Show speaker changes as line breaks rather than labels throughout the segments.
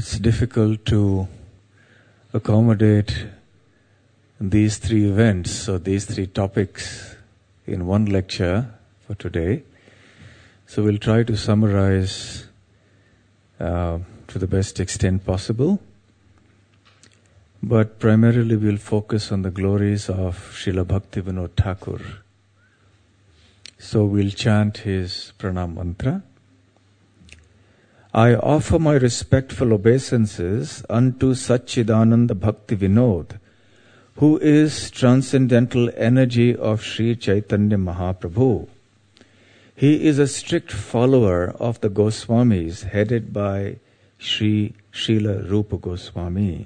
It's difficult to accommodate these three events or these three topics in one lecture for today. So we'll try to summarize to the best extent possible. But primarily we'll focus on the glories of Srila Bhaktivinoda Thakur. So we'll chant his pranam mantra. I offer my respectful obeisances unto Satchidananda Bhaktivinoda, who is transcendental energy of Sri Chaitanya Mahaprabhu. He is a strict follower of the Goswamis headed by Sri Srila Rupa Goswami.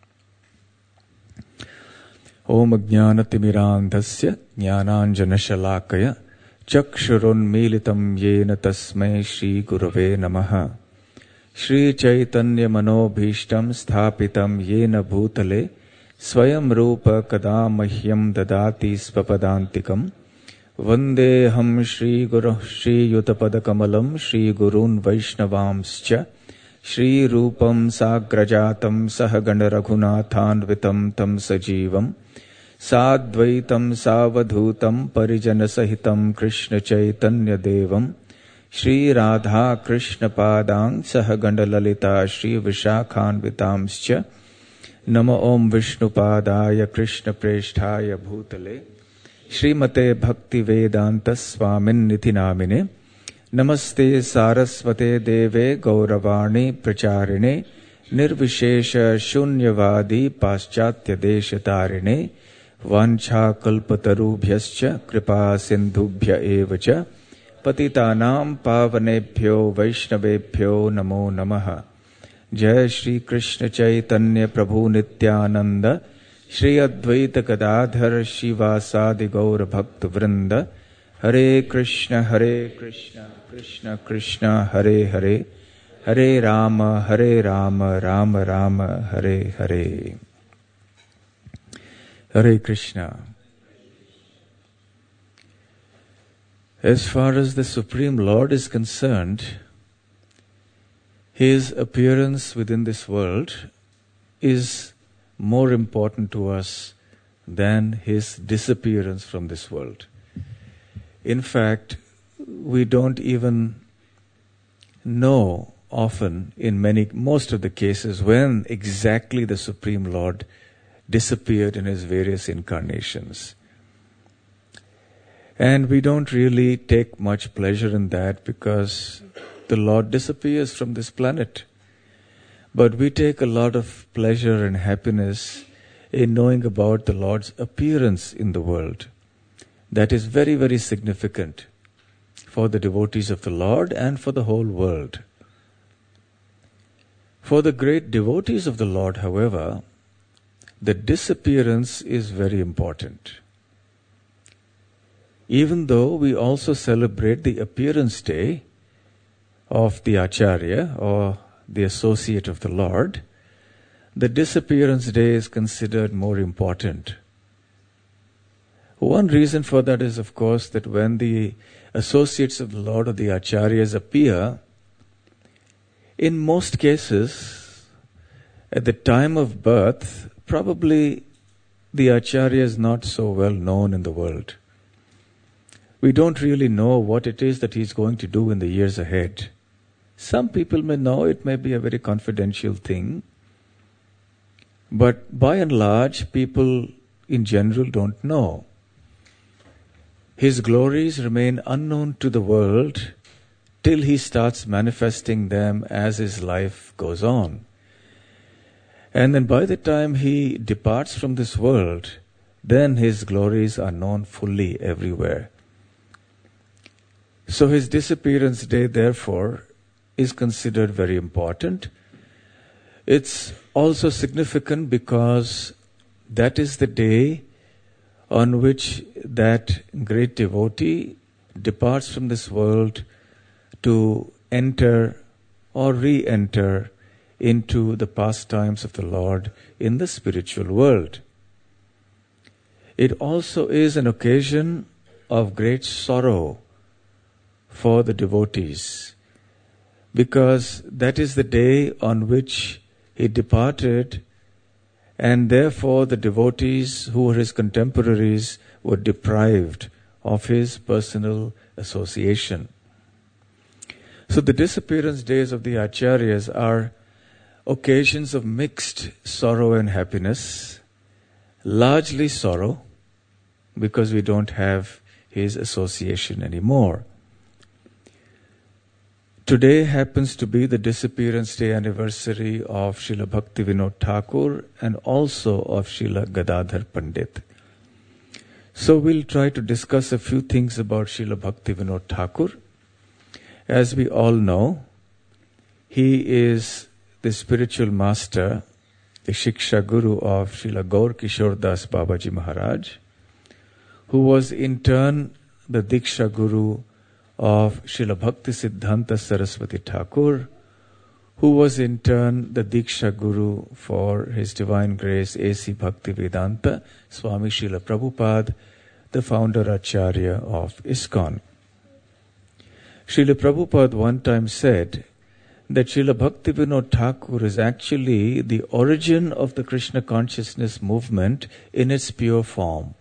Om Ajnanatimirandhasya Jnananjanashalakaya Chakshurunmilitam Yena Tasmai Shri Gurave Namaha. Shri Chaitanya Manobhishtam Sthapitam Yena Bhutale Swayam Rupa Kadamahyam Dadati Svapadantikam Vandeham Shri Guru Shri Yutapadakamalam Shri Gurun Vaishnavamscha Shri Rupam Sagrajatam Sahagana Raghunathanvitam Tam Sajivam Sadvaitam Savadhutam Parijana Sahitam Krishna Chaitanya Devam Shri Radha Krishna Padang Sahaganda Lalita Shri Vishakhanvitamscha Nama Om Vishnu Padaya Krishna Presthaya Bhutale Srimate Bhakti Vedanta Swamin Nitinamine Namaste Saraswate Deve Gauravani Pracharine Nirvishesha Shunyavadi Paschatya Deshatarine Vancha Kalpatarubhyascha Kripa Sindhubhya Evacha Patitanam Pavanebhyo Vaishnavebhyo Namo Namaha. Jai Shri Krishna Chaitanya Prabhu Nityananda Shri Advaita Gadadhar Shivasadi Gaura Bhakta Vrinda Hare Krishna Krishna Krishna Hare Hare Hare Rama Rama Rama Hare Hare. Hare Krishna. As far as the Supreme Lord is concerned, His appearance within this world is more important to us than His disappearance from this world. In fact, we don't even know often in most of the cases when exactly the Supreme Lord disappeared in His various incarnations. And we don't really take much pleasure in that because the Lord disappears from this planet. But we take a lot of pleasure and happiness in knowing about the Lord's appearance in the world. That is very, very significant for the devotees of the Lord and for the whole world. For the great devotees of the Lord, however, the disappearance is very important. Even though we also celebrate the appearance day of the Acharya or the associate of the Lord, the disappearance day is considered more important. One reason for that is, of course, that when the associates of the Lord or the Acharyas appear, in most cases, at the time of birth, probably the Acharya is not so well known in the world. We don't really know what it is that he's going to do in the years ahead. Some people may know, it may be a very confidential thing. But by and large, people in general don't know. His glories remain unknown to the world till he starts manifesting them as his life goes on. And then by the time he departs from this world, then his glories are known fully everywhere. So his disappearance day, therefore, is considered very important. It's also significant because that is the day on which that great devotee departs from this world to enter or re-enter into the pastimes of the Lord in the spiritual world. It also is an occasion of great sorrow for the devotees, because that is the day on which he departed, and therefore the devotees who were his contemporaries were deprived of his personal association. So the disappearance days of the Acharyas are occasions of mixed sorrow and happiness, largely sorrow, because we don't have his association anymore. Today happens to be the disappearance day anniversary of Srila Bhaktivinoda Thakur and also of Srila Gadadhar Pandit. So we'll try to discuss a few things about Srila Bhaktivinoda Thakur. As we all know, he is the spiritual master, the Shiksha Guru of Srila Gaur Kishore Das Babaji Maharaj, who was in turn the Diksha Guru of Srila Bhakti Siddhanta Saraswati Thakur, who was in turn the Diksha Guru for His Divine Grace A.C. Bhakti Vedanta, Swami Srila Prabhupada, the founder Acharya of ISKCON. Srila Prabhupada one time said that Srila Bhaktivinoda Thakur is actually the origin of the Krishna consciousness movement in its pure form.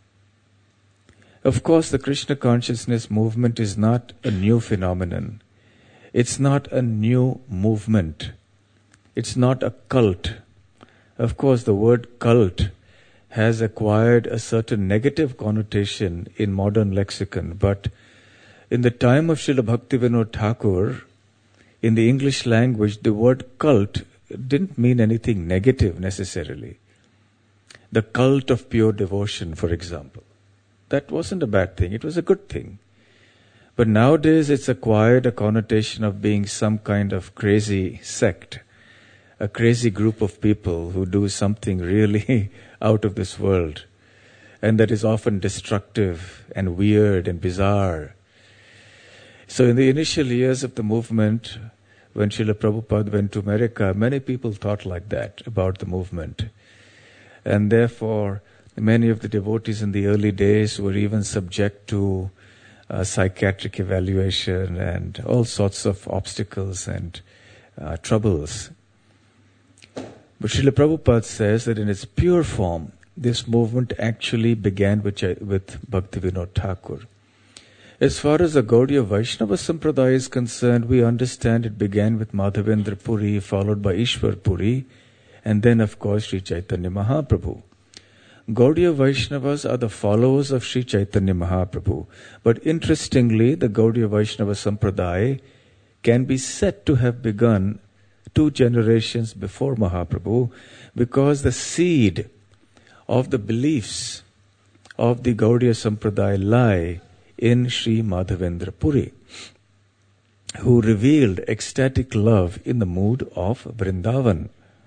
Of course, the Krishna consciousness movement is not a new phenomenon. It's not a new movement. It's not a cult. Of course, the word cult has acquired a certain negative connotation in modern lexicon, but in the time of Srila Bhaktivinoda Thakur, in the English language, the word cult didn't mean anything negative necessarily. The cult of pure devotion, for example. That wasn't a bad thing, it was a good thing. But nowadays it's acquired a connotation of being some kind of crazy sect, a crazy group of people who do something really out of this world, and that is often destructive and weird and bizarre. So in the initial years of the movement, when Srila Prabhupada went to America, many people thought like that about the movement. And therefore, many of the devotees in the early days were even subject to psychiatric evaluation and all sorts of obstacles and troubles. But Srila Prabhupada says that in its pure form, this movement actually began with Bhaktivinoda Thakur. As far as the Gaudiya Vaishnava Sampradaya is concerned, we understand it began with Madhavendra Puri, followed by Ishwar Puri, and then of course Sri Chaitanya Mahaprabhu. Gaudiya Vaishnavas are the followers of Sri Chaitanya Mahaprabhu. But interestingly, the Gaudiya Vaishnava Sampradaya can be said to have begun 2 generations before Mahaprabhu, because the seed of the beliefs of the Gaudiya Sampradaya lie in Sri Madhavendra Puri, who revealed ecstatic love in the mood of Vrindavan.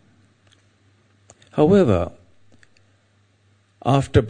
However, after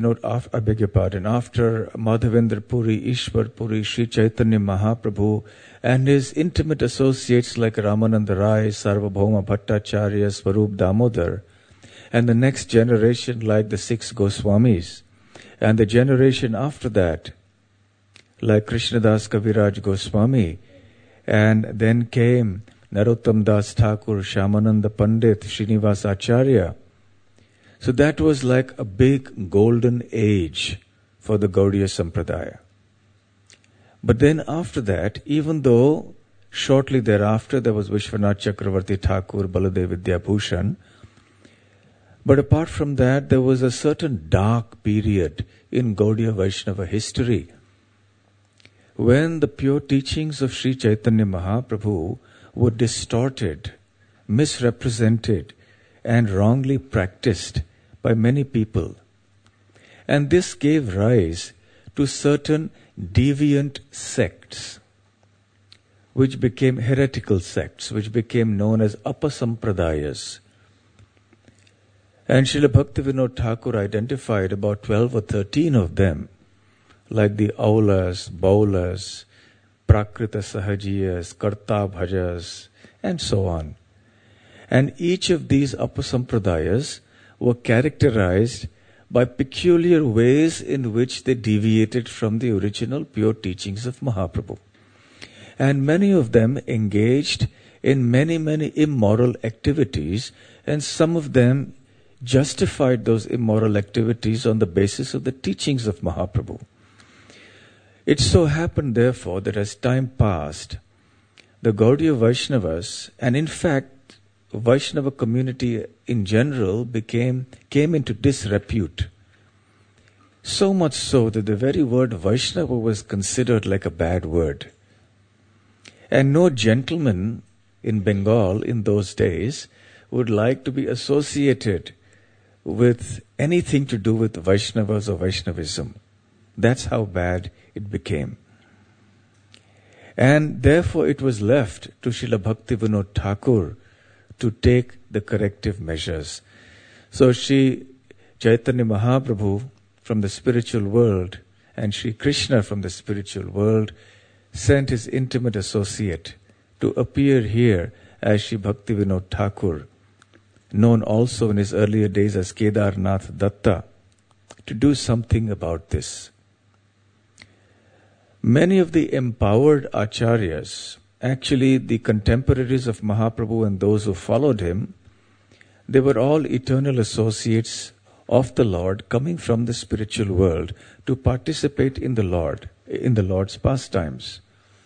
after Madhavendra Puri, Ishwar Puri, Sri Chaitanya Mahaprabhu and his intimate associates like Ramananda Rai, Sarvabhauma Bhattacharya, Swarup Damodar, and the next generation like the 6 Goswamis, and the generation after that like Krishnadas Kaviraj Goswami, and then came Narottam Das Thakur, Shyamananda Pandit, Srinivas Acharya. So that was like a big golden age for the Gaudiya Sampradaya. But then after that, even though shortly thereafter there was Vishwanath Chakravarti Thakur, Baladev Vidyabhushan, but apart from that there was a certain dark period in Gaudiya Vaishnava history when the pure teachings of Sri Chaitanya Mahaprabhu were distorted, misrepresented, and wrongly practiced by many people. And this gave rise to certain deviant sects, which became heretical sects, which became known as Apasampradayas. And Srila Bhaktivinoda Thakur identified about 12 or 13 of them, like the Aulas, Baulas, Prakrita Sahajiyas, Karta Bhajas, and so on. And each of these Apasampradayas were characterized by peculiar ways in which they deviated from the original pure teachings of Mahaprabhu. And many of them engaged in many, many immoral activities, and some of them justified those immoral activities on the basis of the teachings of Mahaprabhu. It so happened, therefore, that as time passed, the Gaudiya Vaishnavas, and in fact, Vaishnava community in general came into disrepute. So much so that the very word Vaishnava was considered like a bad word. And no gentleman in Bengal in those days would like to be associated with anything to do with Vaishnavas or Vaishnavism. That's how bad it became. And therefore it was left to Srila Bhaktivinoda Thakur to take the corrective measures. So Sri Chaitanya Mahaprabhu from the spiritual world and Sri Krishna from the spiritual world sent his intimate associate to appear here as Sri Bhaktivinoda Thakur, known also in his earlier days as Kedarnath Datta, to do something about this. Many of the empowered acharyas, actually the contemporaries of Mahaprabhu and those who followed him, they were all eternal associates of the Lord coming from the spiritual world to participate in the Lord's pastimes.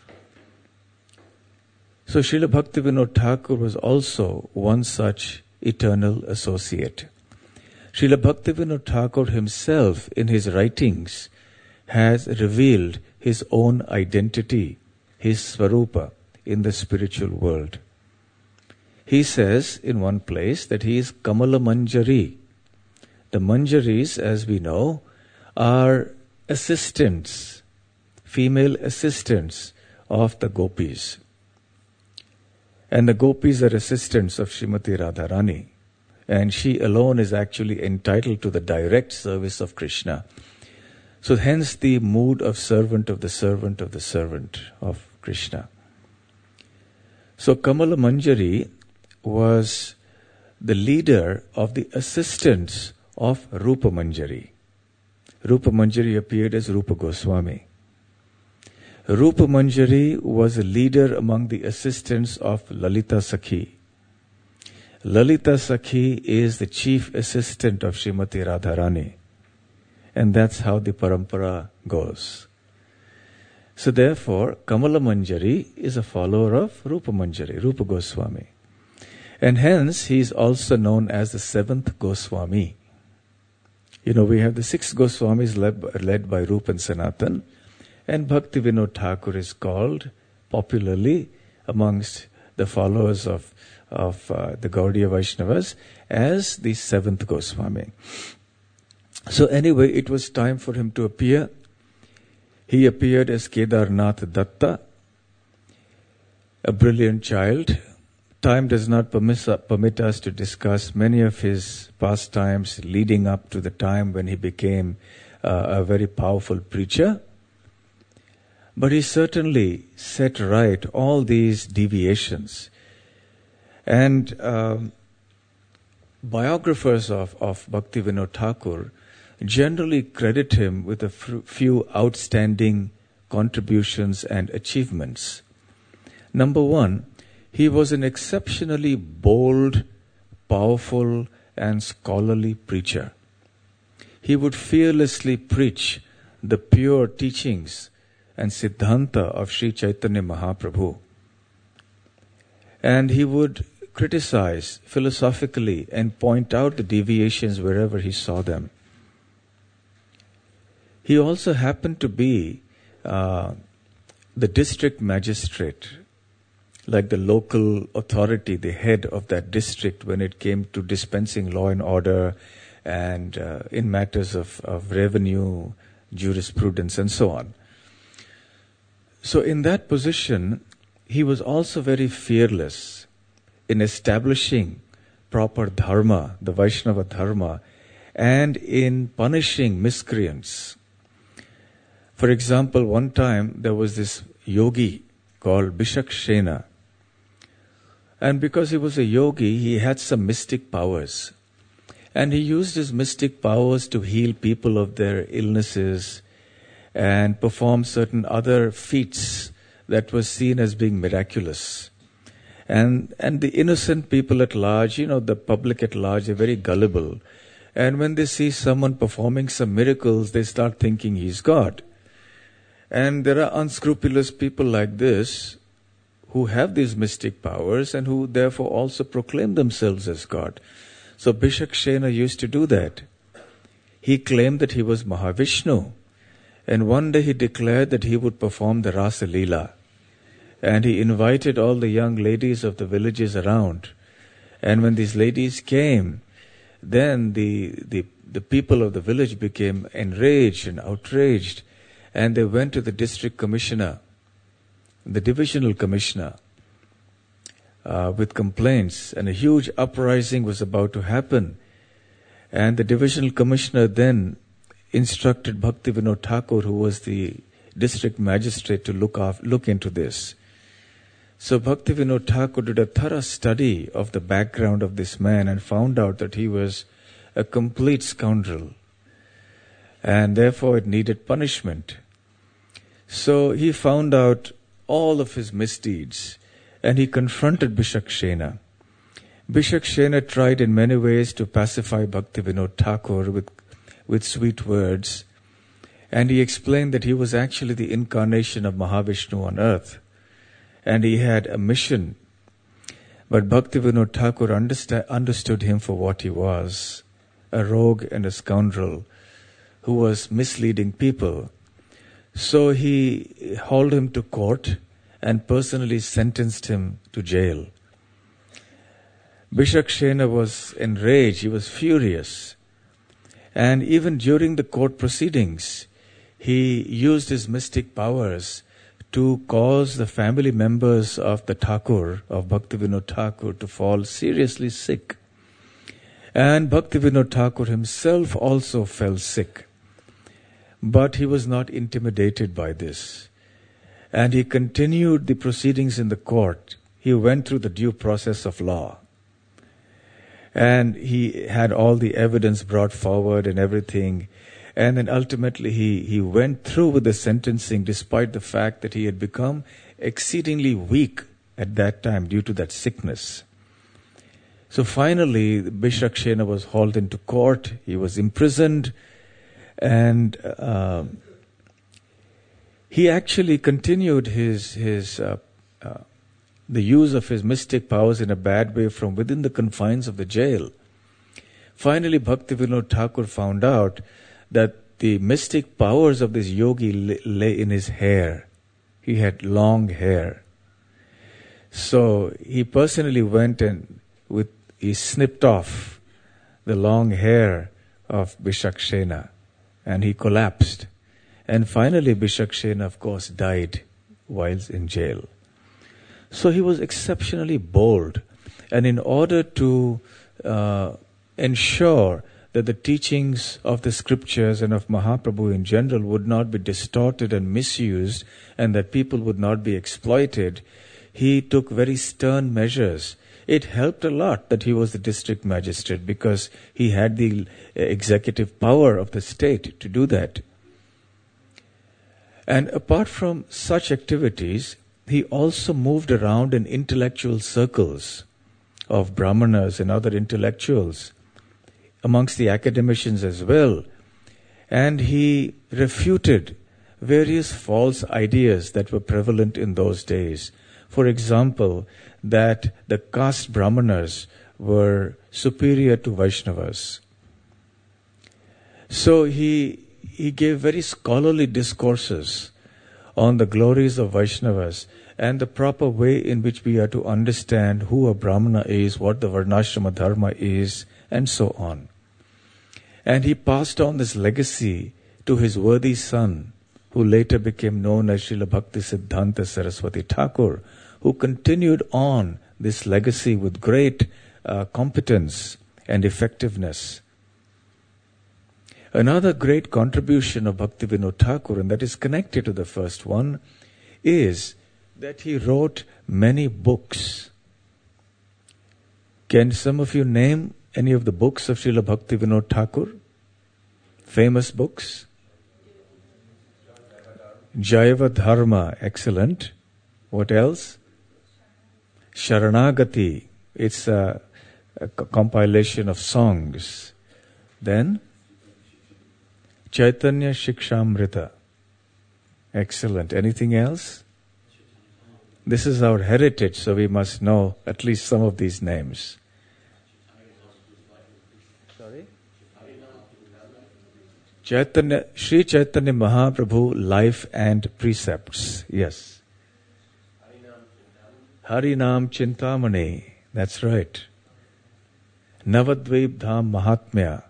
So Srila Bhaktivinoda Thakur was also one such eternal associate. Srila Bhaktivinoda Thakur himself in his writings has revealed his own identity, his Svarupa in the spiritual world. He says in one place that he is Kamala Manjari. The Manjaris, as we know, are assistants, female assistants of the gopis. And the gopis are assistants of Srimati Radharani. And she alone is actually entitled to the direct service of Krishna. So hence the mood of servant of the servant of the servant of Krishna. So Kamala Manjari was the leader of the assistants of Rupa Manjari. Rupa Manjari appeared as Rupa Goswami. Rupa Manjari was a leader among the assistants of Lalita Sakhi. Lalita Sakhi is the chief assistant of Srimati Radharani. And that's how the parampara goes. So therefore, Kamala Manjari is a follower of Rupa Manjari, Rupa Goswami. And hence, he is also known as the seventh Goswami. You know, we have the six Goswamis led by Rupa and Sanatan. And Bhaktivinoda Thakur is called popularly amongst the followers of the Gaudiya Vaishnavas as the seventh Goswami. So anyway, it was time for him to appear. He appeared as Kedarnath Datta, a brilliant child. Time does not permit us to discuss many of his pastimes leading up to the time when he became a very powerful preacher. But he certainly set right all these deviations. And biographers of Bhaktivinoda Thakur generally credit him with a few outstanding contributions and achievements. Number one, he was an exceptionally bold, powerful, and scholarly preacher. He would fearlessly preach the pure teachings and Siddhanta of Sri Chaitanya Mahaprabhu. And he would criticize philosophically and point out the deviations wherever he saw them. He also happened to be the district magistrate, like the local authority, the head of that district when it came to dispensing law and order and in matters of revenue, jurisprudence and so on. So in that position, he was also very fearless in establishing proper dharma, the Vaishnava dharma, and in punishing miscreants. For example, one time there was this yogi called Bishakshena. And because he was a yogi, he had some mystic powers. And he used his mystic powers to heal people of their illnesses and perform certain other feats that were seen as being miraculous. And the innocent people at large, the public at large, they're very gullible. And when they see someone performing some miracles, they start thinking he's God. And there are unscrupulous people like this who have these mystic powers and who therefore also proclaim themselves as God. So Bishakshena used to do that. He claimed that he was Mahavishnu. And one day he declared that he would perform the Rasa Leela. And he invited all the young ladies of the villages around. And when these ladies came, then the people of the village became enraged and outraged. And they went to the district commissioner, the divisional commissioner, with complaints. And a huge uprising was about to happen. And the divisional commissioner then instructed Bhaktivinoda Thakur, who was the district magistrate, to look into this. So Bhaktivinoda Thakur did a thorough study of the background of this man and found out that he was a complete scoundrel. And therefore it needed punishment. So he found out all of his misdeeds and he confronted Bishakshena. Bishakshena tried in many ways to pacify Bhaktivinoda Thakur with sweet words, and he explained that he was actually the incarnation of Mahavishnu on earth, and he had a mission. But Bhaktivinoda Thakur understood him for what he was, a rogue and a scoundrel who was misleading people. So he hauled him to court and personally sentenced him to jail. Bishakshena was enraged, he was furious. And even during the court proceedings, he used his mystic powers to cause the family members of the Thakur, of Bhaktivinoda Thakur, to fall seriously sick. And Bhaktivinoda Thakur himself also fell sick. But he was not intimidated by this. And he continued the proceedings in the court. He went through the due process of law. And he had all the evidence brought forward and everything. And then ultimately he went through with the sentencing despite the fact that he had become exceedingly weak at that time due to that sickness. So finally, Bishakshena was hauled into court. He was imprisoned. And he actually continued the use of his mystic powers in a bad way from within the confines of the jail. Finally, Bhaktivinoda Thakur found out that the mystic powers of this yogi lay in his hair. He had long hair. So he personally went and he snipped off the long hair of Bishakshena and he collapsed. And finally Bishakshena, of course, died while in jail. So he was exceptionally bold. And in order to ensure that the teachings of the scriptures and of Mahaprabhu in general would not be distorted and misused and that people would not be exploited, he took very stern measures. It helped a lot that he was the district magistrate because he had the executive power of the state to do that. And apart from such activities, he also moved around in intellectual circles of brahmanas and other intellectuals, amongst the academicians as well. And he refuted various false ideas that were prevalent in those days. For example, that the caste brahmanas were superior to Vaishnavas. So he gave very scholarly discourses on the glories of Vaishnavas and the proper way in which we are to understand who a Brahmana is, what the Varnashrama Dharma is, and so on. And he passed on this legacy to his worthy son, who later became known as Srila Bhakti Siddhanta Saraswati Thakur, who continued on this legacy with great competence and effectiveness. Another great contribution of Bhaktivinoda Thakur, and that is connected to the first one, is that he wrote many books. Can some of you name any of the books of Srila Bhaktivinoda Thakur? Famous books? Jaiva Dharma, excellent. What else? Sharanagati, it's a compilation of songs. Then Chaitanya Shikshamrita. Excellent. Anything else? This is our heritage, so we must know at least some of these names. Sorry? Sri Chaitanya Mahaprabhu Life and Precepts. Yes. Harinam Chintamani. That's right. Navadvip Dham Mahatmya.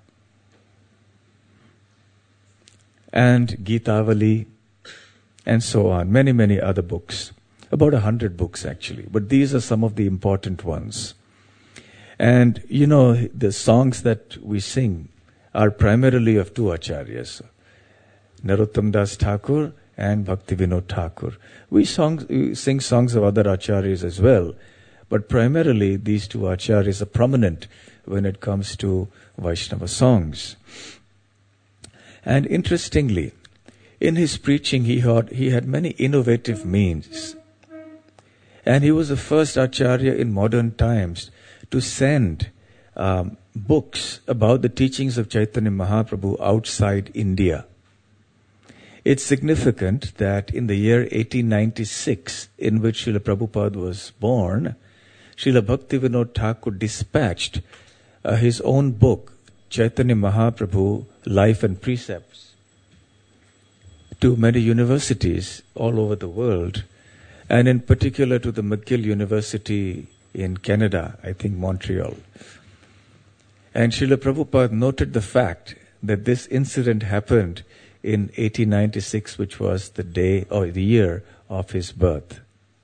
And Gitavali. And so on. Many, many other books. About 100 books actually. But these are some of the important ones. And you know, the songs that we sing are primarily of two acharyas. Narottam Das Thakur and Bhakti Vinod Thakur. We sing songs of other acharyas as well. But primarily these two acharyas are prominent when it comes to Vaishnava songs. And interestingly, in his preaching, he had many innovative means. And he was the first acharya in modern times to send books about the teachings of Chaitanya Mahaprabhu outside India. It's significant that in the year 1896, in which Srila Prabhupada was born, Srila Bhaktivinoda Thakur dispatched his own book, Chaitanya Mahaprabhu, Life and Precepts, to many universities all over the world, and in particular to the McGill University in Canada, I think Montreal. And Srila Prabhupada noted the fact that this incident happened in 1896, which was the day or the year of his birth.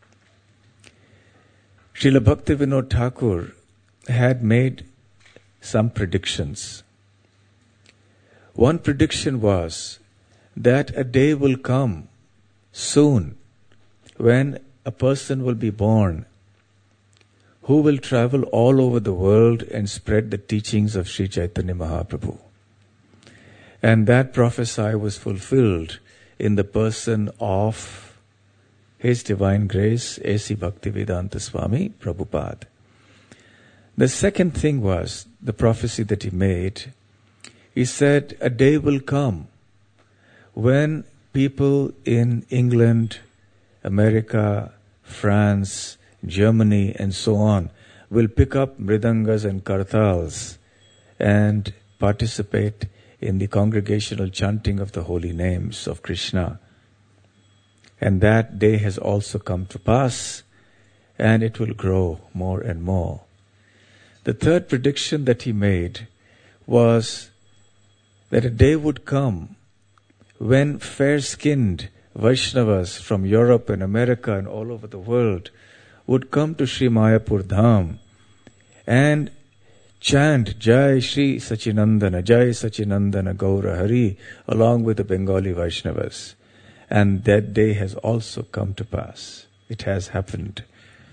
Srila Bhaktivinoda Thakur had made some predictions. One prediction was that a day will come soon when a person will be born who will travel all over the world and spread the teachings of Sri Chaitanya Mahaprabhu. And that prophecy was fulfilled in the person of His Divine Grace, A.C. Bhaktivedanta Swami Prabhupada. The second thing was the prophecy that he made. He said, a day will come when people in England, America, France, Germany, and so on will pick up mridangas and kartals and participate in the congregational chanting of the holy names of Krishna. And that day has also come to pass, and it will grow more and more. The third prediction that he made was that a day would come when fair-skinned Vaishnavas from Europe and America and all over the world would come to Sri Mayapur Dham and chant Jai Shri Sachinandana, Jai Sachinandana Gaura Hari, along with the Bengali Vaishnavas. And that day has also come to pass. It has happened.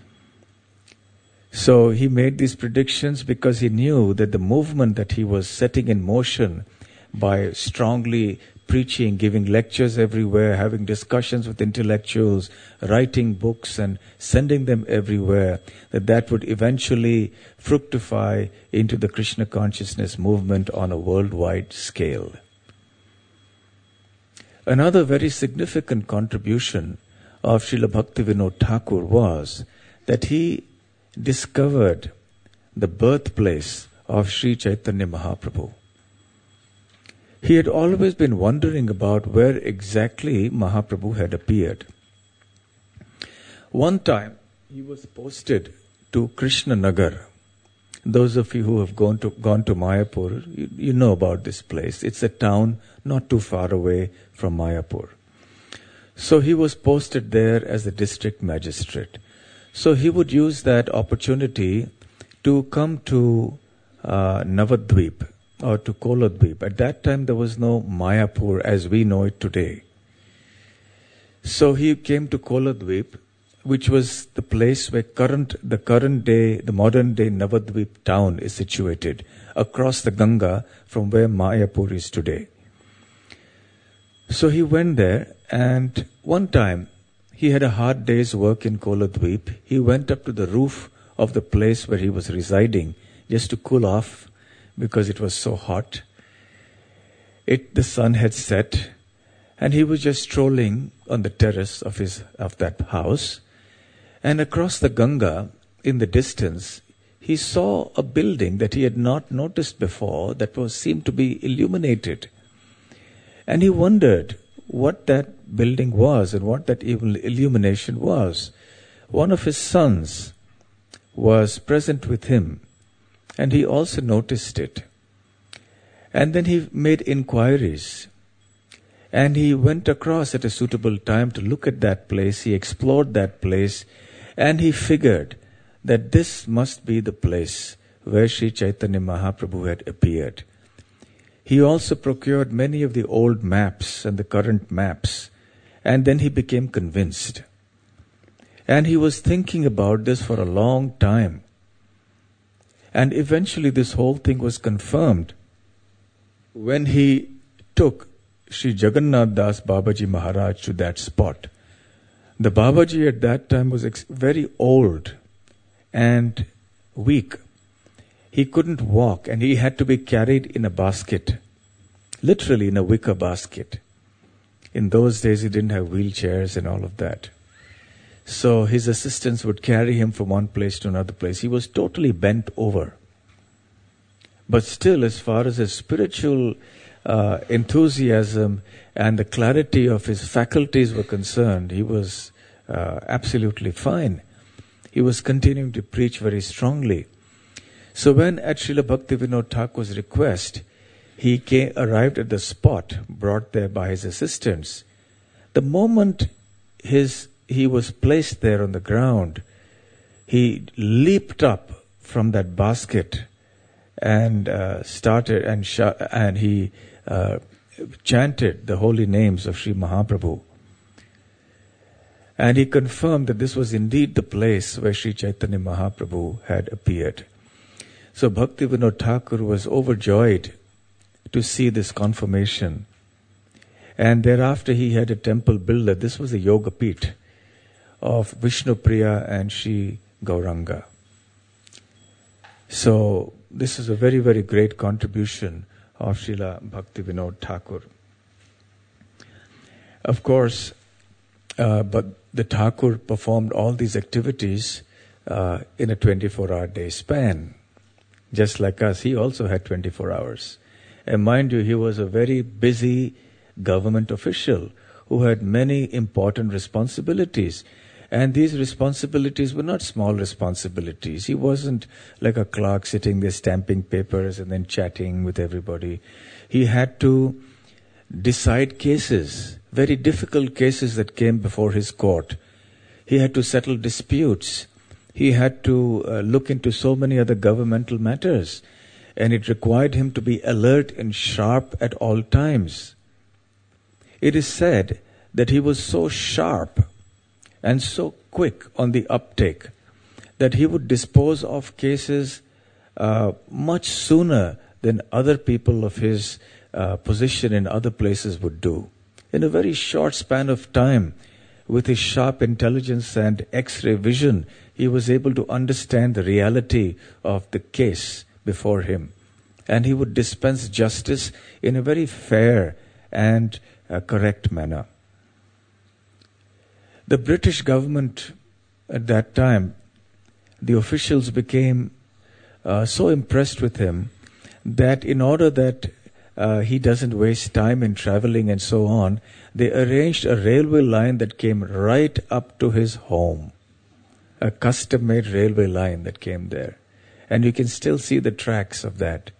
So he made these predictions because he knew that the movement that he was setting in motion by strongly preaching, giving lectures everywhere, having discussions with intellectuals, writing books and sending them everywhere, that would eventually fructify into the Krishna consciousness movement on a worldwide scale. Another very significant contribution of Srila Bhaktivinoda Thakur was that he discovered the birthplace of Sri Chaitanya Mahaprabhu. He had always been wondering about where exactly Mahaprabhu had appeared. One time, he was posted to Krishna Nagar. Those of you who have gone to Mayapur, you know about this place. It's a town not too far away from Mayapur. So he was posted there as a district magistrate. So he would use that opportunity to come to Navadvip or to Koladvip. At that time there was no Mayapur as we know it today. So he came to Koladvip, which was the place where the modern day Navadvip town is situated, across the Ganga from where Mayapur is today. So he went there, and one time he had a hard day's work in Koladweep. He went up to the roof of the place where he was residing just to cool off because it was so hot. The sun had set, and he was just strolling on the terrace of that house. And across the Ganga, in the distance, he saw a building that he had not noticed before that seemed to be illuminated. And he wondered what that building was and what that illumination was. One of his sons was present with him, and he also noticed it. And then he made inquiries, and he went across at a suitable time to look at that place. He explored that place, and he figured that this must be the place where Sri Chaitanya Mahaprabhu had appeared. He also procured many of the old maps and the current maps, and then he became convinced. And he was thinking about this for a long time. And eventually this whole thing was confirmed when he took Sri Jagannath Das Babaji Maharaj to that spot. The Babaji at that time was very old and weak. He couldn't walk, and he had to be carried in a basket, literally in a wicker basket. In those days, he didn't have wheelchairs and all of that. So his assistants would carry him from one place to another place. He was totally bent over. But still, as far as his spiritual enthusiasm and the clarity of his faculties were concerned, he was absolutely fine. He was continuing to preach very strongly. So when at Srila Bhaktivinoda Thakur's request, he arrived at the spot brought there by his assistants, the moment he was placed there on the ground, he leaped up from that basket and started and he chanted the holy names of Sri Mahaprabhu. And he confirmed that this was indeed the place where Sri Chaitanya Mahaprabhu had appeared. So Bhaktivinoda Thakur was overjoyed to see this confirmation. And thereafter he had a temple builder. This was a Yoga Peeth of Vishnupriya and Sri Gauranga. So this is a very, very great contribution of Srila Bhaktivinoda Thakur. Of course, but the Thakur performed all these activities in a 24-hour day span. Just like us, he also had 24 hours. And mind you, he was a very busy government official who had many important responsibilities. And these responsibilities were not small responsibilities. He wasn't like a clerk sitting there stamping papers and then chatting with everybody. He had to decide cases, very difficult cases that came before his court. He had to settle disputes. He had to look into so many other governmental matters. And it required him to be alert and sharp at all times. It is said that he was so sharp and so quick on the uptake that he would dispose of cases much sooner than other people of his position in other places would do. In a very short span of time, with his sharp intelligence and X-ray vision, he was able to understand the reality of the case before him. And he would dispense justice in a very fair and correct manner. The British government at that time, the officials became so impressed with him that in order that he doesn't waste time in traveling and so on, they arranged a railway line that came right up to his home. A custom-made railway line that came there. And you can still see the tracks of that.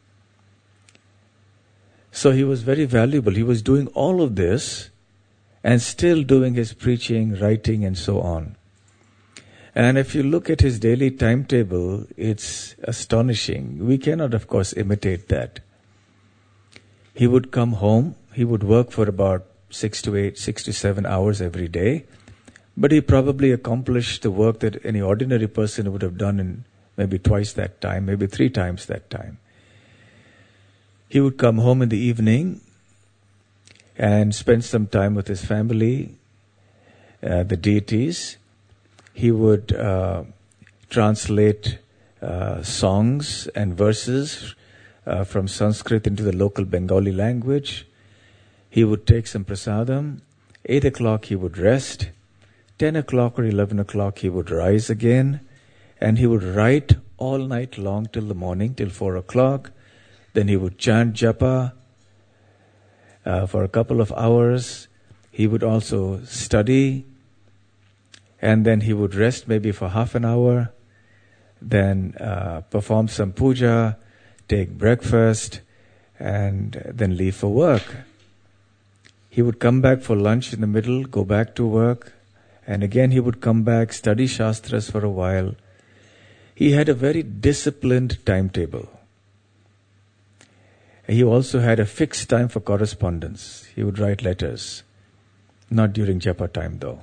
So he was very valuable. He was doing all of this and still doing his preaching, writing, and so on. And if you look at his daily timetable, it's astonishing. We cannot, of course, imitate that. He would come home. He would work for about 6 to 7 hours every day. But he probably accomplished the work that any ordinary person would have done in maybe twice that time, maybe 3 times that time. He would come home in the evening and spend some time with his family. the deities. He would translate songs and verses from Sanskrit into the local Bengali language. He would take some prasadam. 8 o'clock he would rest. 10 o'clock or 11 o'clock he would rise again. And he would write all night long till the morning, till 4 o'clock. Then he would chant japa for a couple of hours. He would also study. And then he would rest maybe for half an hour. Then perform some puja, take breakfast, and then leave for work. He would come back for lunch in the middle, go back to work, and again he would come back, study Shastras for a while. He had a very disciplined timetable. He also had a fixed time for correspondence. He would write letters. Not during japa time though.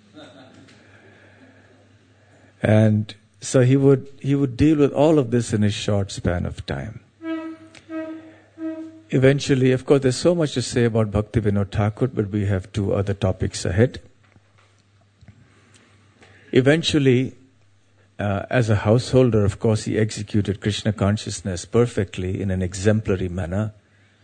And so he would deal with all of this in a short span of time. Eventually, of course, there's so much to say about Bhaktivinoda Thakur, but we have 2 other topics ahead. Eventually, as a householder, of course, he executed Krishna consciousness perfectly in an exemplary manner.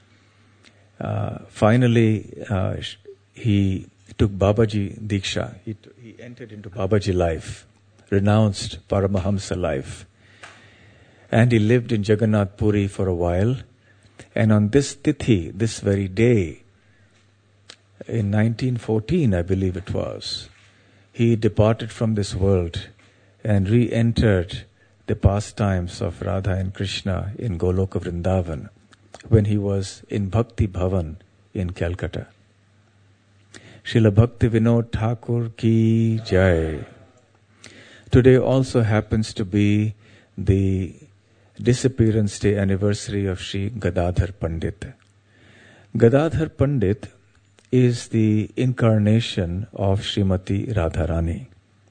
Finally, he took Babaji Diksha. He entered into Babaji life, renounced Paramahamsa life. And he lived in Jagannath Puri for a while. And on this tithi, this very day, in 1914, I believe it was, he departed from this world and re-entered the pastimes of Radha and Krishna in Goloka Vrindavan when he was in Bhakti Bhavan in Calcutta. Srila Bhaktivinoda Thakur ki jai. Today also happens to be the disappearance day anniversary of Sri Gadadhar Pandit. Gadadhar Pandit is the incarnation of Srimati Radharani.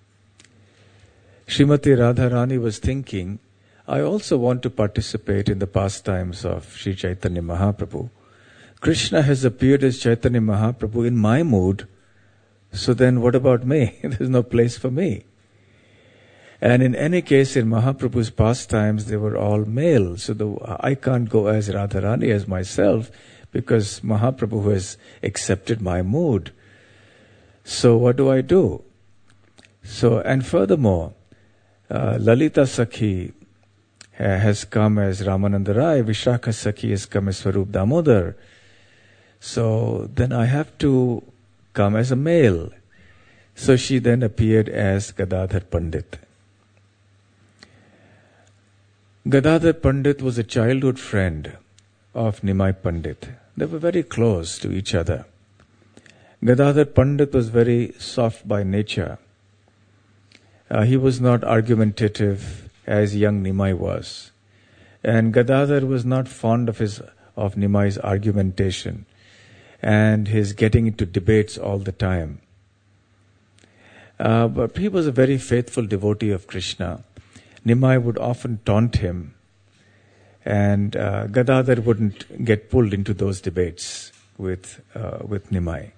Srimati Radharani was thinking, I also want to participate in the pastimes of Sri Chaitanya Mahaprabhu. Krishna has appeared as Chaitanya Mahaprabhu in my mood, so then what about me? There's no place for me. And in any case, in Mahaprabhu's pastimes, they were all male. So I can't go as Radharani, as myself, because Mahaprabhu has accepted my mood. So what do I do? So, and furthermore, Lalita Sakhi has come as Ramananda Rai, Vishakha Sakhi has come as Swarup Damodar. So then I have to come as a male. So she then appeared as Gadadhar Pandit. Gadadhar Pandit was a childhood friend of Nimai Pandit. They were very close to each other. Gadadhar Pandit was very soft by nature. He was not argumentative as young Nimai was. And Gadadhar was not fond of Nimai's argumentation and his getting into debates all the time. But he was a very faithful devotee of Krishna. Nimai would often taunt him, and Gadadhar wouldn't get pulled into those debates with Nimai.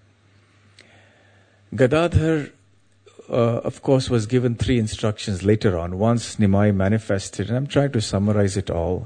Gadadhar, of course, was given 3 instructions later on, once Nimai manifested, and I'm trying to summarize it all.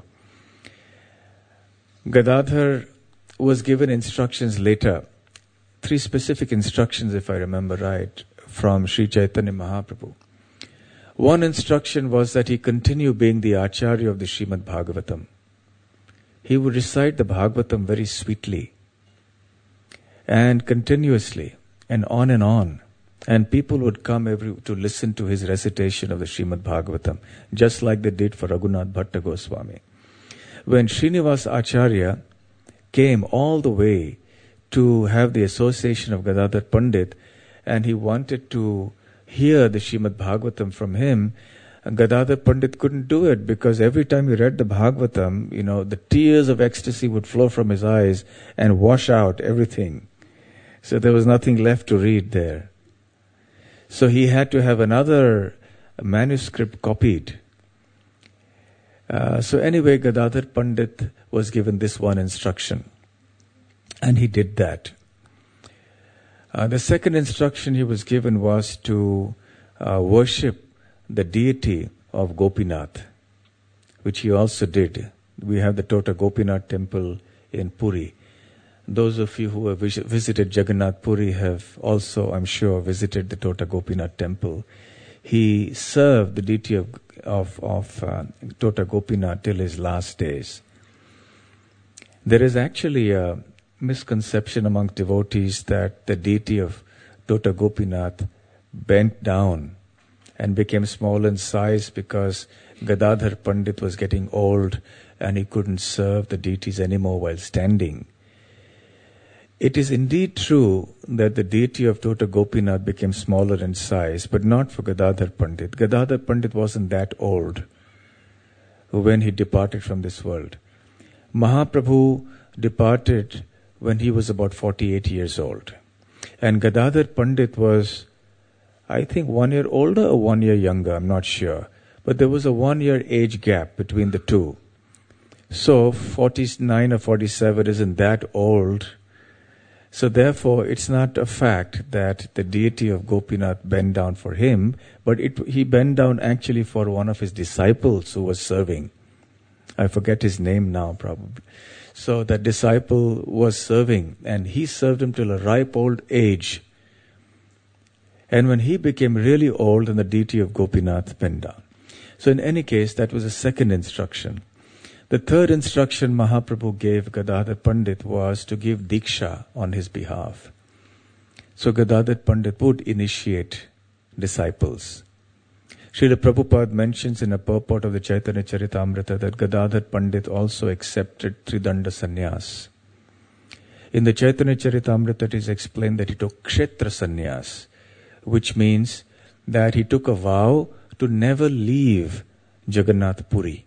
Gadadhar was given instructions later, 3 specific instructions, if I remember right, from Sri Chaitanya Mahaprabhu. One instruction was that he continue being the Acharya of the Srimad Bhagavatam. He would recite the Bhagavatam very sweetly and continuously and on. And people would come to listen to his recitation of the Srimad Bhagavatam, just like they did for Raghunath Bhatta Goswami. When Srinivas Acharya came all the way to have the association of Gadadhar Pandit, and he wanted to hear the Srimad Bhagavatam from him, Gadadhar Pandit couldn't do it because every time he read the Bhagavatam, the tears of ecstasy would flow from his eyes and wash out everything. So there was nothing left to read there. So he had to have another manuscript copied. So anyway, Gadadhar Pandit was given this one instruction. And he did that. The second instruction he was given was to worship the deity of Gopinath, which he also did. We have the Tota Gopinath temple in Puri. Those of you who have visited Jagannath Puri have also, I'm sure, visited the Tota Gopinath temple. He served the deity of Tota Gopinath till his last days. There is actually a misconception among devotees that the deity of Tota Gopinath bent down and became small in size because Gadadhar Pandit was getting old and he couldn't serve the deities anymore while standing. It is indeed true that the deity of Tota Gopinath became smaller in size, but not for Gadadhar Pandit. Gadadhar Pandit wasn't that old when he departed from this world. Mahaprabhu departed when he was about 48 years old. And Gadadhar Pandit was, I think, 1 year older or 1 year younger, I'm not sure. But there was a 1 year age gap between the two. So 49 or 47 isn't that old. So therefore, it's not a fact that the deity of Gopinath bent down for him, but he bent down actually for one of his disciples who was serving. I forget his name now, probably. So that disciple was serving, and he served him till a ripe old age. And when he became really old, then the deity of Gopinath bent down. So in any case, that was the second instruction. The third instruction Mahaprabhu gave Gadadhar Pandit was to give Diksha on his behalf. So Gadadhar Pandit would initiate disciples. Srila Prabhupada mentions in a purport of the Chaitanya Charitamrita that Gadadhar Pandit also accepted Tridanda Sannyas. In the Chaitanya Charitamrita it is explained that he took Kshetra Sannyas, which means that he took a vow to never leave Jagannath Puri.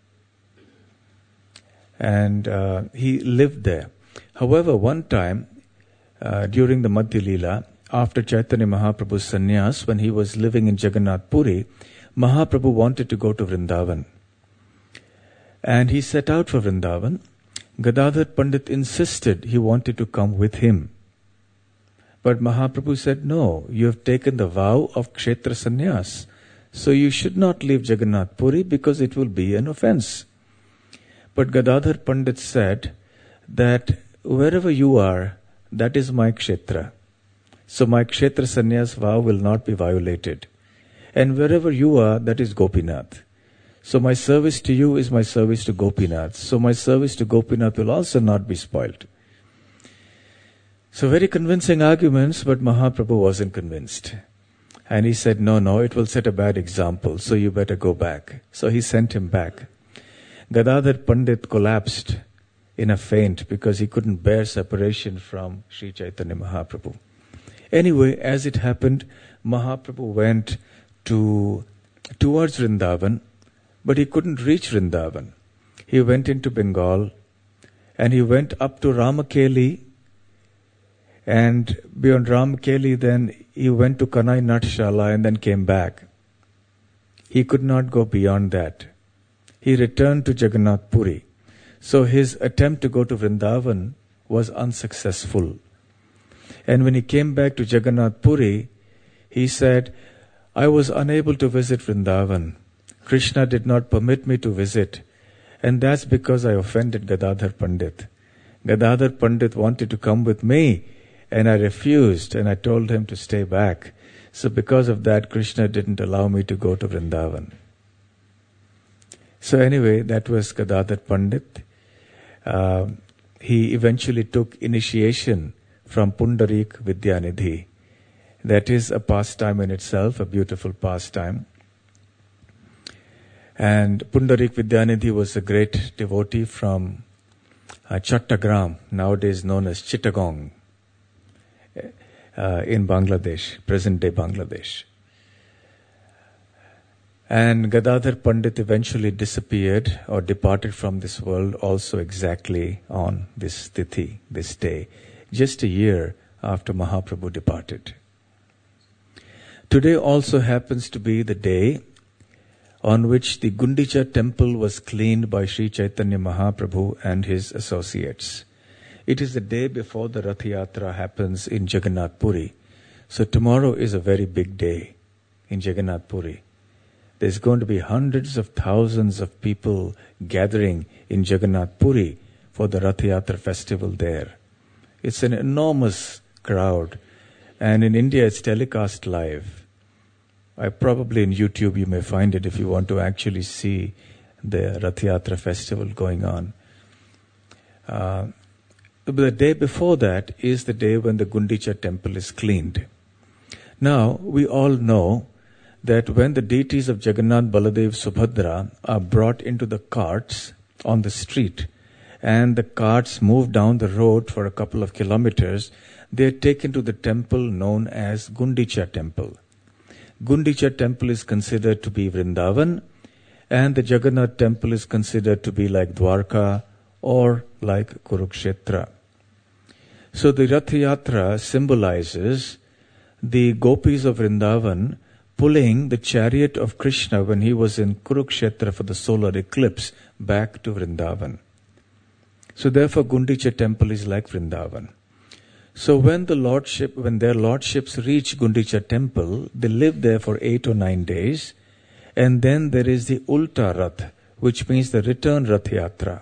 And he lived there. However, one time during the Madhya Leela, after Chaitanya Mahaprabhu's sannyas, when he was living in Jagannath Puri, Mahaprabhu wanted to go to Vrindavan. And he set out for Vrindavan. Gadadhar Pandit insisted he wanted to come with him. But Mahaprabhu said, no, you have taken the vow of Kshetra Sannyas. So you should not leave Jagannath Puri because it will be an offense. But Gadadhar Pandit said that wherever you are, that is my Kshetra. So my Kshetra Sannyas vow will not be violated. And wherever you are, that is Gopinath. So my service to you is my service to Gopinath. So my service to Gopinath will also not be spoiled. So very convincing arguments, but Mahaprabhu wasn't convinced. And he said, no, it will set a bad example, so you better go back. So he sent him back. Gadadhar Pandit collapsed in a faint because he couldn't bear separation from Sri Chaitanya Mahaprabhu. Anyway, as it happened, Mahaprabhu went towards Vrindavan, but he couldn't reach Vrindavan. He went into Bengal and he went up to Ramakeli, and beyond Ramakeli then he went to Kanai Natshala and then came back. He could not go beyond that. He returned to Jagannath Puri. So his attempt to go to Vrindavan was unsuccessful. And when he came back to Jagannath Puri, he said, I was unable to visit Vrindavan. Krishna did not permit me to visit. And that's because I offended Gadadhar Pandit. Gadadhar Pandit wanted to come with me, and I refused, and I told him to stay back. So because of that, Krishna didn't allow me to go to Vrindavan. So anyway, that was Gadadhar Pandit. He eventually took initiation from Pundarik Vidyanidhi. That is a pastime in itself, a beautiful pastime. And Pundarik Vidyanidhi was a great devotee from Chattagram, nowadays known as Chittagong, in Bangladesh, present-day Bangladesh. And Gadadhar Pandit eventually disappeared or departed from this world also exactly on this tithi, this day, just a year after Mahaprabhu departed. Today also happens to be the day on which the Gundicha temple was cleaned by Sri Chaitanya Mahaprabhu and his associates. It is the day before the Rath Yatra happens in Jagannath Puri. So tomorrow is a very big day in Jagannath Puri. There's going to be hundreds of thousands of people gathering in Jagannath Puri for the Rath Yatra festival there. It's an enormous crowd. And in India, it's telecast live. Probably in YouTube you may find it if you want to actually see the Rath Yatra festival going on. The day before that is the day when the Gundicha temple is cleaned. Now, we all know that when the deities of Jagannath, Baladev, Subhadra are brought into the carts on the street, and the carts move down the road for a couple of kilometers, they are taken to the temple known as Gundicha temple. Gundicha temple is considered to be Vrindavan, and the Jagannath temple is considered to be like Dwarka or like Kurukshetra. So the Rath Yatra symbolizes the gopis of Vrindavan pulling the chariot of Krishna when he was in Kurukshetra for the solar eclipse back to Vrindavan. So therefore Gundicha temple is like Vrindavan. So when their lordships reach Gundicha temple, they live there for 8 or 9 days, and then there is the Ulta Rath, which means the return Rath Yatra.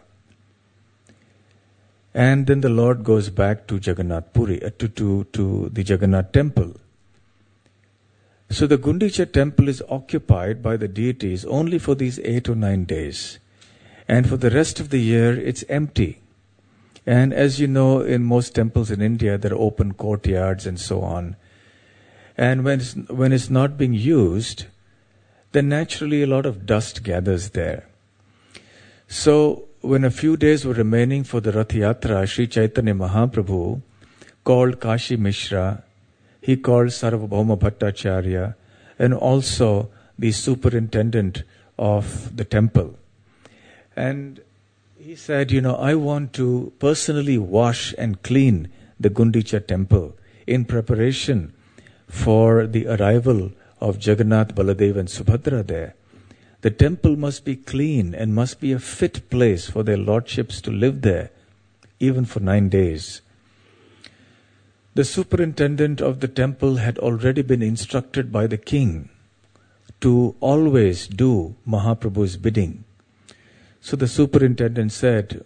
And then the Lord goes back to Jagannath Puri, to the Jagannath temple. So the Gundicha temple is occupied by the deities only for these 8 or 9 days. And for the rest of the year, it's empty. And as you know, in most temples in India, there are open courtyards and so on. And when it's not being used, then naturally a lot of dust gathers there. So when a few days were remaining for the Rath Yatra, Sri Chaitanya Mahaprabhu called Kashi Mishra, he called Sarvabhauma Bhattacharya, and also the superintendent of the temple. And he said, I want to personally wash and clean the Gundicha temple in preparation for the arrival of Jagannath, Baladev and Subhadra there. The temple must be clean and must be a fit place for their lordships to live there, even for 9 days. The superintendent of the temple had already been instructed by the king to always do Mahaprabhu's bidding. So the superintendent said,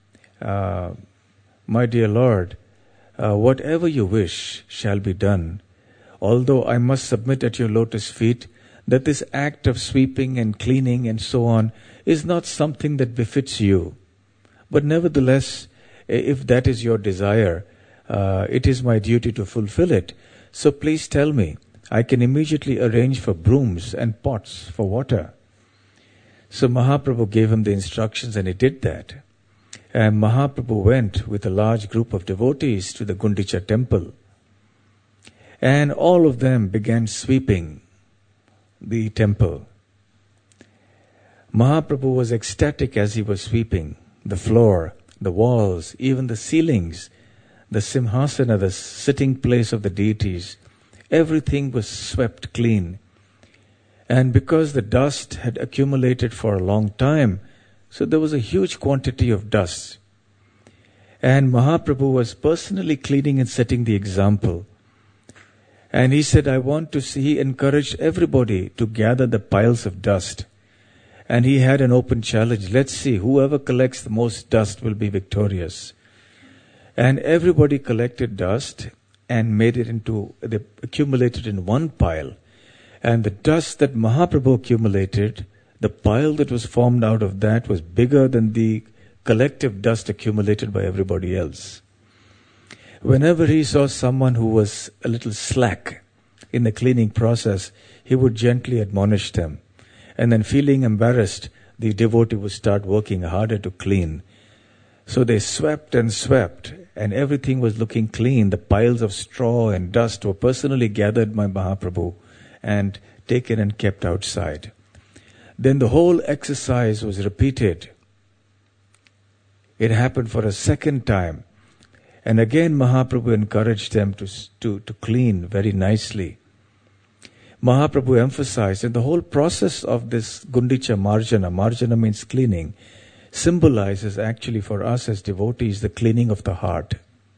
my dear Lord, whatever you wish shall be done, although I must submit at your lotus feet that this act of sweeping and cleaning and so on is not something that befits you. But nevertheless, if that is your desire, it is my duty to fulfill it. So please tell me, I can immediately arrange for brooms and pots for water. So Mahaprabhu gave him the instructions and he did that. And Mahaprabhu went with a large group of devotees to the Gundicha temple. And all of them began sweeping the temple. Mahaprabhu was ecstatic as he was sweeping the floor, the walls, even the ceilings, the simhasana, the sitting place of the deities. Everything was swept clean. And because the dust had accumulated for a long time, so there was a huge quantity of dust. And Mahaprabhu was personally cleaning and setting the example. And he said, he encouraged everybody to gather the piles of dust. And he had an open challenge. Let's see, whoever collects the most dust will be victorious. And everybody collected dust and they accumulated in one pile. And the dust that Mahaprabhu accumulated, the pile that was formed out of that was bigger than the collective dust accumulated by everybody else. Whenever he saw someone who was a little slack in the cleaning process, he would gently admonish them. And then feeling embarrassed, the devotee would start working harder to clean. So they swept and swept, and everything was looking clean. The piles of straw and dust were personally gathered by Mahaprabhu and taken and kept outside. Then the whole exercise was repeated. It happened for a second time. And again Mahaprabhu encouraged them to clean very nicely. Mahaprabhu emphasized in the whole process of this Gundicha Marjana means cleaning, symbolizes actually for us as devotees the cleaning of the heart.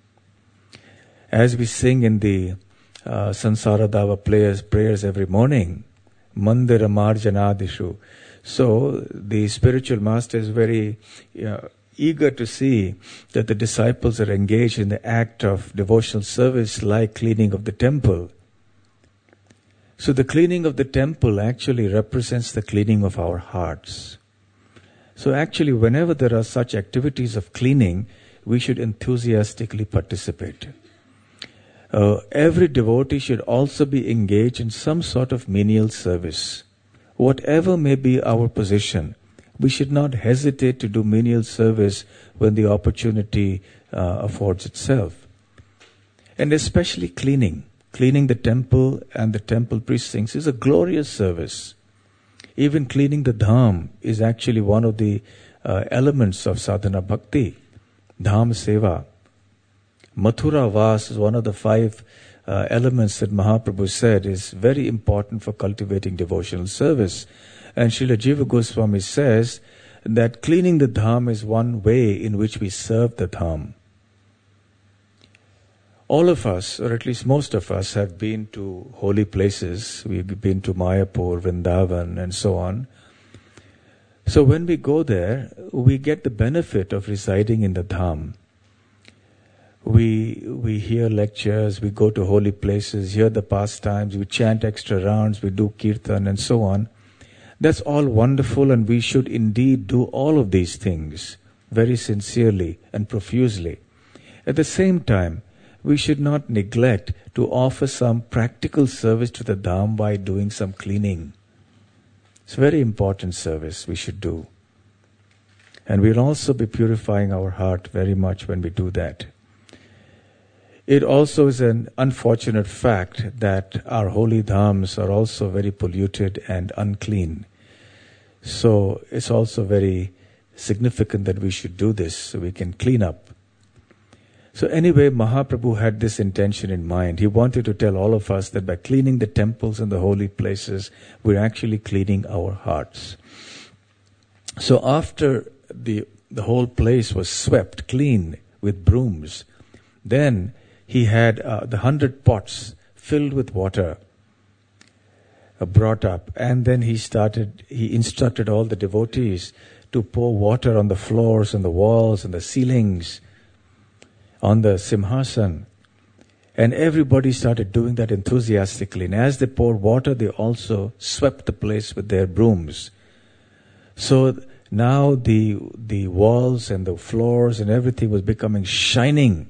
As we sing in the Sansara Dava prayers every morning, Mandira Marjanadishu. So the spiritual master is very eager to see that the disciples are engaged in the act of devotional service like cleaning of the temple. So the cleaning of the temple actually represents the cleaning of our hearts. So actually whenever there are such activities of cleaning, we should enthusiastically participate. Every devotee should also be engaged in some sort of menial service. Whatever may be our position, we should not hesitate to do menial service when the opportunity affords itself. And especially cleaning. Cleaning the temple and the temple precincts is a glorious service. Even cleaning the dham is actually one of the elements of sadhana bhakti. Dham seva. Mathura Vas is one of the 5 elements that Mahaprabhu said is very important for cultivating devotional service. And Srila Jiva Goswami says that cleaning the dham is one way in which we serve the dham. All of us, or at least most of us, have been to holy places. We've been to Mayapur, Vrindavan, and so on. So when we go there, we get the benefit of residing in the dham. We hear lectures, we go to holy places, hear the pastimes, we chant extra rounds, we do kirtan and so on. That's all wonderful, and we should indeed do all of these things very sincerely and profusely. At the same time, we should not neglect to offer some practical service to the dham by doing some cleaning. It's a very important service we should do. And we'll also be purifying our heart very much when we do that. It also is an unfortunate fact that our holy dhams are also very polluted and unclean. So it's also very significant that we should do this so we can clean up. So anyway, Mahaprabhu had this intention in mind. He wanted to tell all of us that by cleaning the temples and the holy places, we're actually cleaning our hearts. So after the whole place was swept clean with brooms, then he had the 100 pots filled with water brought up, and then he instructed all the devotees to pour water on the floors and the walls and the ceilings, on the simhasan. And everybody started doing that enthusiastically. And as they poured water, they also swept the place with their brooms. So now the walls and the floors and everything was becoming shining.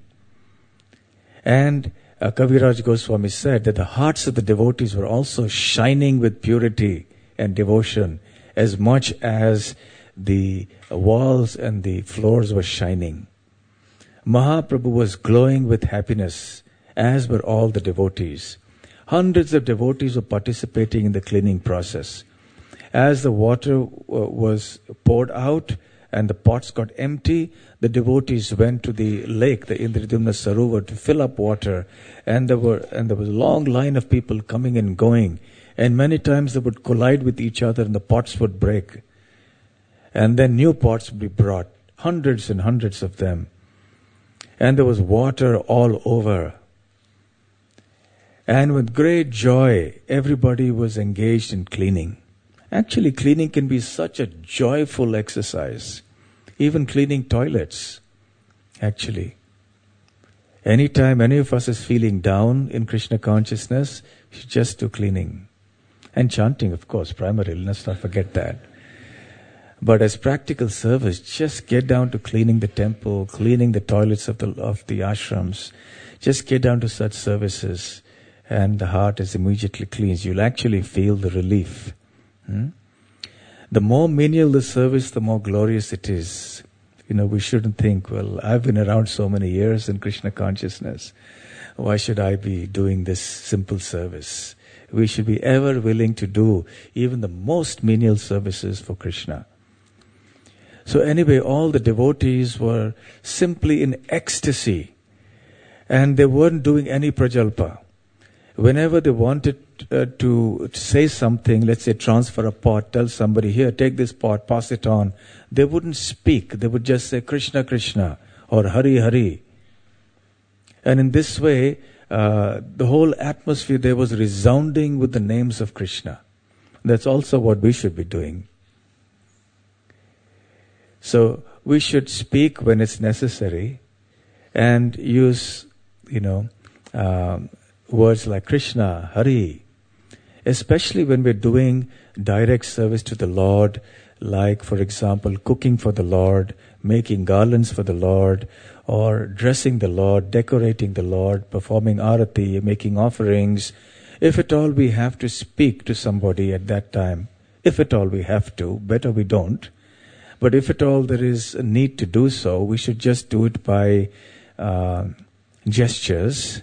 And Kaviraj Goswami said that the hearts of the devotees were also shining with purity and devotion as much as the walls and the floors were shining. Mahaprabhu was glowing with happiness, as were all the devotees. Hundreds of devotees were participating in the cleaning process. As the water was poured out and the pots got empty, the devotees went to the lake, the Indradyumna Sarovar, to fill up water. And there was a long line of people coming and going. And many times they would collide with each other and the pots would break. And then new pots would be brought, hundreds and hundreds of them. And there was water all over. And with great joy, everybody was engaged in cleaning. Actually, cleaning can be such a joyful exercise. Even cleaning toilets, actually. Anytime any of us is feeling down in Krishna consciousness, we should just do cleaning. And chanting, of course, primarily, let's not forget that. But as practical service, just get down to cleaning the temple, cleaning the toilets of the ashrams. Just get down to such services, and the heart is immediately cleansed. You'll actually feel the relief. The more menial the service, the more glorious it is. We shouldn't think, well, I've been around so many years in Krishna consciousness. Why should I be doing this simple service? We should be ever willing to do even the most menial services for Krishna. So anyway, all the devotees were simply in ecstasy. And they weren't doing any prajalpa. whenever they wanted to say something, let's say transfer a pot, tell somebody, here, take this pot, pass it on, they wouldn't speak. They would just say Krishna, Krishna, or Hari, Hari. And in this way, the whole atmosphere there was resounding with the names of Krishna. That's also what we should be doing. So we should speak when it's necessary and use, words like Krishna, Hari, especially when we're doing direct service to the Lord, like, for example, cooking for the Lord, making garlands for the Lord, or dressing the Lord, decorating the Lord, performing arati, making offerings. If at all we have to speak to somebody at that time, if at all we have to, better we don't. But if at all there is a need to do so, we should just do it by gestures,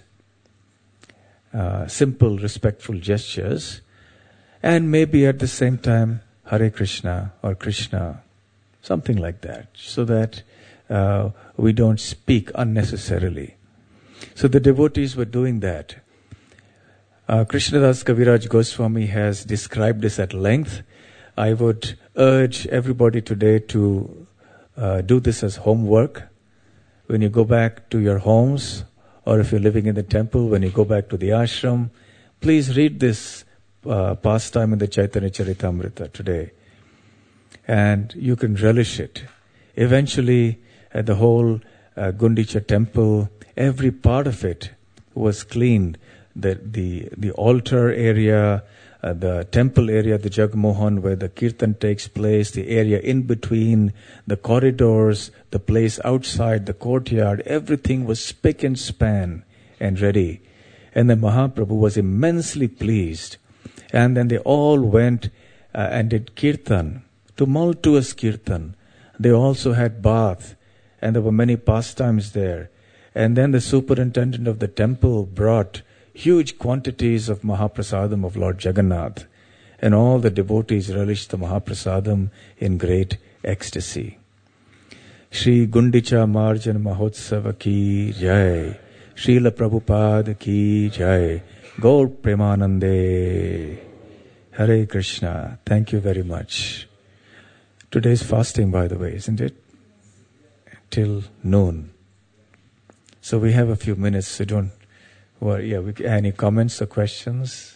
simple, respectful gestures, and maybe at the same time, Hare Krishna or Krishna, something like that, so that we don't speak unnecessarily. So the devotees were doing that. Krishnadas Kaviraj Goswami has described this at length. I would urge everybody today to do this as homework. When you go back to your homes, or if you're living in the temple, when you go back to the ashram, please read this pastime in the Chaitanya Charitamrita today. And you can relish it. Eventually, at the whole Gundicha temple, every part of it was cleaned. The altar area, the temple area, the Jagmohan, where the kirtan takes place, the area in between, the corridors, the place outside, the courtyard, everything was spick and span and ready. And then Mahaprabhu was immensely pleased. And then they all went and did kirtan, tumultuous kirtan. They also had bath, and there were many pastimes there. And then the superintendent of the temple brought huge quantities of Mahaprasadam of Lord Jagannath. And all the devotees relished the Mahaprasadam in great ecstasy. Shri Gundicha Marjan Mahotsava ki jai. Srila Prabhupada ki jai. Gaur Premanande. Hare Krishna. Thank you very much. Today's fasting, by the way, isn't it? Till noon. So we have a few minutes, so don't worry. Any comments or questions?